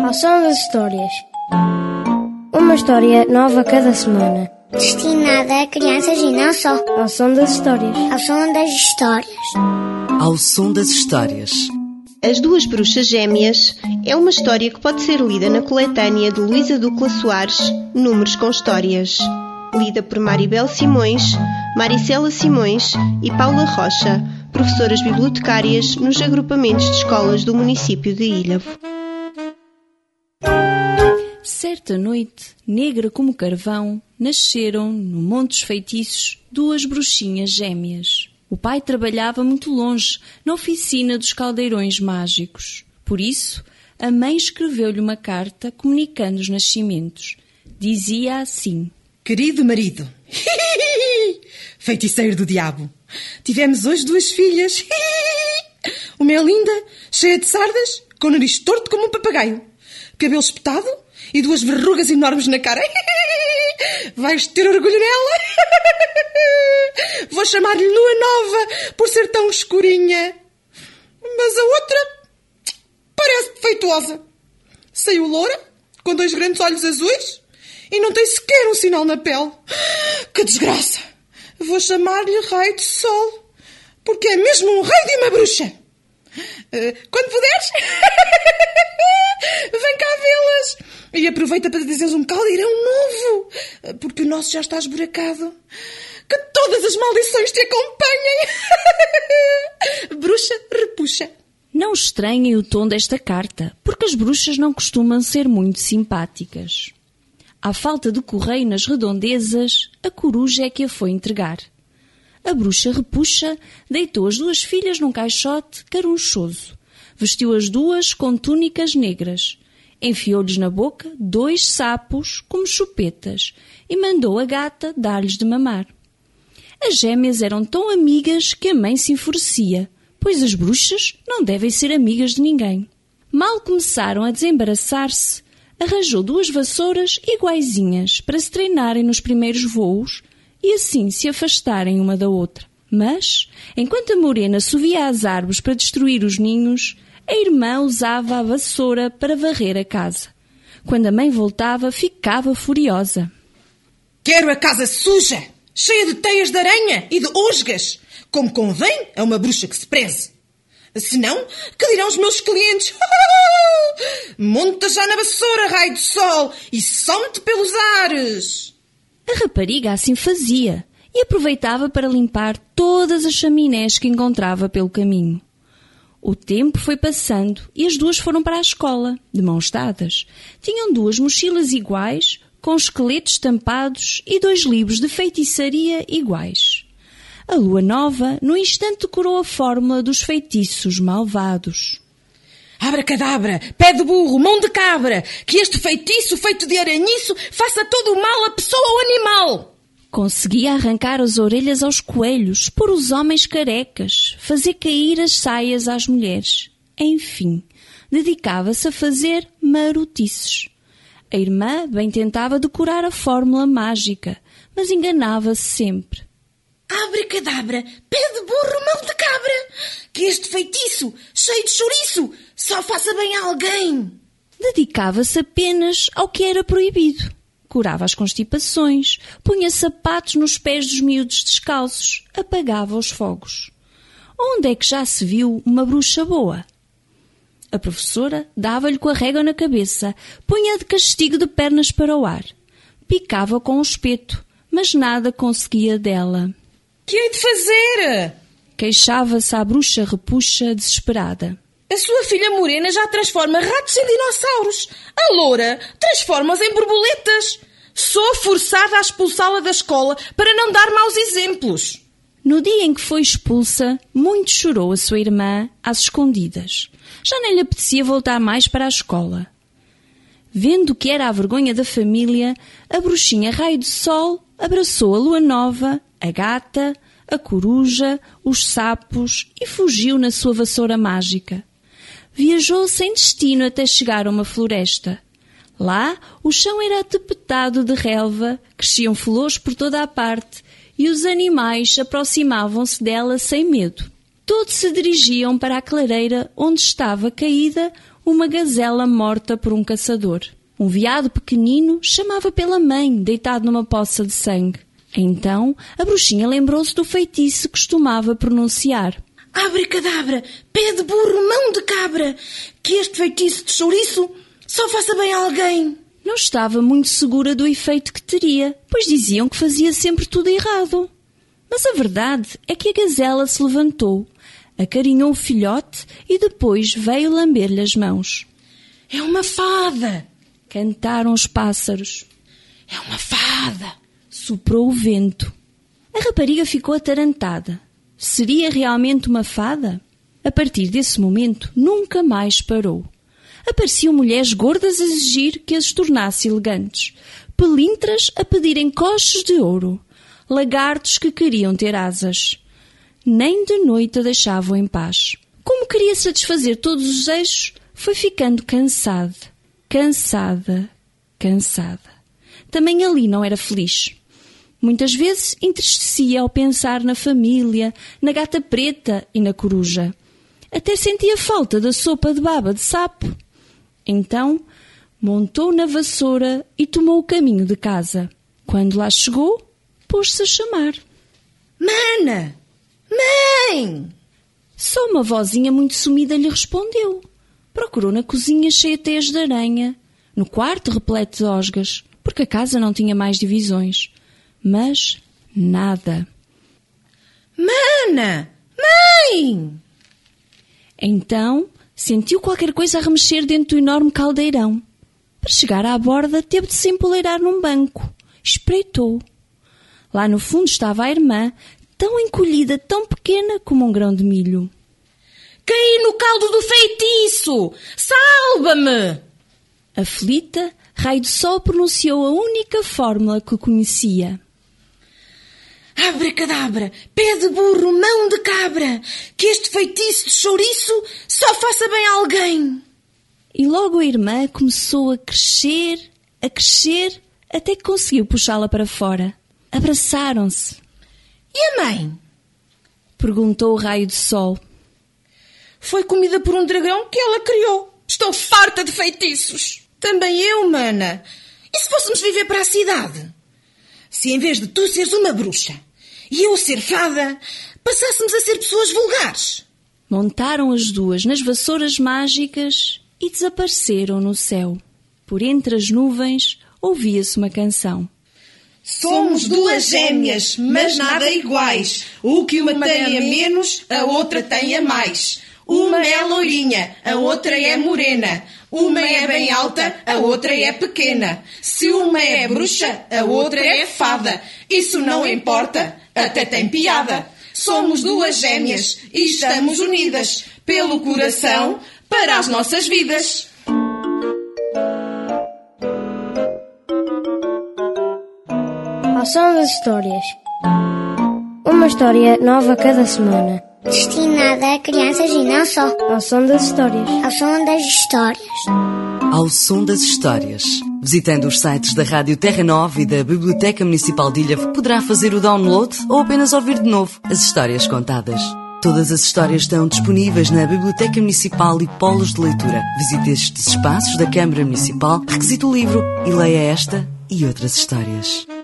Ao som das histórias. Uma história nova cada semana. Destinada a crianças e não só. Ao som das histórias. Ao som das histórias. Ao som das histórias. As Duas Bruxas Gêmeas é uma história que pode ser lida na coletânea de Luísa Ducla Soares, Números com Histórias. Lida por Maribel Simões, Maricela Simões e Paula Rocha, professoras bibliotecárias nos agrupamentos de escolas do município de Ilhavo. Certa noite, negra como carvão, nasceram, no Monte dos Feitiços, duas bruxinhas gêmeas. O pai trabalhava muito longe, na oficina dos caldeirões mágicos. Por isso, a mãe escreveu-lhe uma carta comunicando os nascimentos. Dizia assim: Querido marido, feiticeiro do diabo, tivemos hoje duas filhas. Uma é linda, cheia de sardas, com o nariz torto como um papagaio, cabelo espetado e duas verrugas enormes na cara. Vais ter orgulho nela. Vou chamar-lhe Lua Nova por ser tão escurinha. Mas a outra parece defeituosa. Saiu loura, com dois grandes olhos azuis e não tem sequer um sinal na pele. Que desgraça! Vou chamar-lhe Raio de Sol, porque é mesmo um raio de uma bruxa. Quando puderes, vem cá vê-las. E aproveita para dizeres um caldeirão novo, porque o nosso já está esburacado. Que todas as maldições te acompanhem. Bruxa repuxa. Não estranhem o tom desta carta, porque as bruxas não costumam ser muito simpáticas. À falta de correio nas redondezas, a coruja é que a foi entregar. A bruxa repuxa deitou as duas filhas num caixote carunchoso. Vestiu as duas com túnicas negras. Enfiou-lhes na boca 2 sapos como chupetas e mandou a gata dar-lhes de mamar. As gêmeas eram tão amigas que a mãe se enfurecia, pois as bruxas não devem ser amigas de ninguém. Mal começaram a desembaraçar-se, arranjou 2 vassouras iguaizinhas para se treinarem nos primeiros voos e assim se afastarem uma da outra. Mas, enquanto a morena subia às árvores para destruir os ninhos, a irmã usava a vassoura para varrer a casa. Quando a mãe voltava, ficava furiosa. Quero a casa suja, cheia de teias de aranha e de osgas, como convém a uma bruxa que se preze. Senão, que dirão os meus clientes? Monta já na vassoura, raio de sol, e some-te pelos ares. A rapariga assim fazia e aproveitava para limpar todas as chaminés que encontrava pelo caminho. O tempo foi passando e as duas foram para a escola, de mãos dadas. Tinham 2 mochilas iguais, com esqueletos estampados e 2 livros de feitiçaria iguais. A Lua Nova, no instante, decorou a fórmula dos feitiços malvados. Abracadabra, pé de burro, mão de cabra, que este feitiço feito de aranhiço faça todo o mal à pessoa ou animal. Conseguia arrancar as orelhas aos coelhos, pôr os homens carecas, fazer cair as saias às mulheres. Enfim, dedicava-se a fazer marotices. A irmã bem tentava decorar a fórmula mágica, mas enganava-se sempre. Abracadabra, pé de burro, mão de cabra, que este feitiço, cheio de chouriço, só faça bem a alguém. Dedicava-se apenas ao que era proibido. Curava as constipações, punha sapatos nos pés dos miúdos descalços, apagava os fogos. Onde é que já se viu uma bruxa boa? A professora dava-lhe com a régua na cabeça, punha de castigo de pernas para o ar. Picava com o espeto, mas nada conseguia dela. Que hei de fazer? Queixava-se a bruxa repuxa desesperada. A sua filha morena já transforma ratos em dinossauros. A loura transforma-os em borboletas. Sou forçada a expulsá-la da escola para não dar maus exemplos. No dia em que foi expulsa, muito chorou a sua irmã às escondidas. Já nem lhe apetecia voltar mais para a escola. Vendo que era a vergonha da família, a bruxinha Raio de Sol abraçou a Lua Nova, a gata, a coruja, os sapos e fugiu na sua vassoura mágica. Viajou sem destino até chegar a uma floresta. Lá, o chão era atapetado de relva, cresciam flores por toda a parte e os animais aproximavam-se dela sem medo. Todos se dirigiam para a clareira onde estava caída uma gazela morta por um caçador. Um veado pequenino chamava pela mãe, deitado numa poça de sangue. Então, a bruxinha lembrou-se do feitiço que costumava pronunciar. Abracadabra, pé de burro, mão de cabra, que este feitiço de chouriço só faça bem a alguém. Não estava muito segura do efeito que teria, pois diziam que fazia sempre tudo errado. Mas a verdade é que a gazela se levantou, acarinhou o filhote e depois veio lamber-lhe as mãos. É uma fada! Cantaram os pássaros. É uma fada! Soprou o vento. A rapariga ficou atarantada. Seria realmente uma fada? A partir desse momento, nunca mais parou. Apareciam mulheres gordas a exigir que as tornasse elegantes, pelintras a pedirem coches de ouro, lagartos que queriam ter asas. Nem de noite a deixavam em paz. Como queria satisfazer todos os desejos, foi ficando cansada. Também ali não era feliz. Muitas vezes entristecia ao pensar na família, na gata preta e na coruja. Até sentia falta da sopa de baba de sapo. Então, montou na vassoura e tomou o caminho de casa. Quando lá chegou, pôs-se a chamar. Mana! Mãe! Só uma vozinha muito sumida lhe respondeu. Procurou na cozinha cheia de teias de aranha, no quarto repleto de osgas, porque a casa não tinha mais divisões. Mas nada. Mana! Mãe! Então sentiu qualquer coisa a remexer dentro do enorme caldeirão. Para chegar à borda, teve de se empoleirar num banco. Espreitou. Lá no fundo estava a irmã, tão encolhida, tão pequena como um grão de milho. Caí no caldo do feitiço! Salva-me! Aflita, Raio de Sol pronunciou a única fórmula que conhecia. Abracadabra, pé de burro, mão de cabra, que este feitiço de chouriço só faça bem a alguém. E logo a irmã começou a crescer, até que conseguiu puxá-la para fora. Abraçaram-se. E a mãe? Perguntou o Raio de Sol. Foi comida por um dragão que ela criou. Estou farta de feitiços. Também eu, mana. E se fôssemos viver para a cidade? Se em vez de tu seres uma bruxa e eu ser fada, passássemos a ser pessoas vulgares. Montaram as duas nas vassouras mágicas e desapareceram no céu. Por entre as nuvens ouvia-se uma canção. Somos duas gêmeas, mas nada iguais. O que uma tem a menos, a outra tem a mais. Uma é loirinha, a outra é morena. Uma é bem alta, a outra é pequena. Se uma é bruxa, a outra é fada. Isso não importa, até tem piada. Somos duas gêmeas e estamos unidas pelo coração para as nossas vidas. Ao som das histórias. Uma história nova cada semana. Destinada a crianças e não só. Ao som das histórias. Ao som das histórias. Ao som das histórias. Visitando os sites da Rádio Terra Nova e da Biblioteca Municipal de Ilha, poderá fazer o download ou apenas ouvir de novo as histórias contadas. Todas as histórias estão disponíveis na Biblioteca Municipal e Polos de Leitura. Visite estes espaços da Câmara Municipal, requisite o livro e leia esta e outras histórias.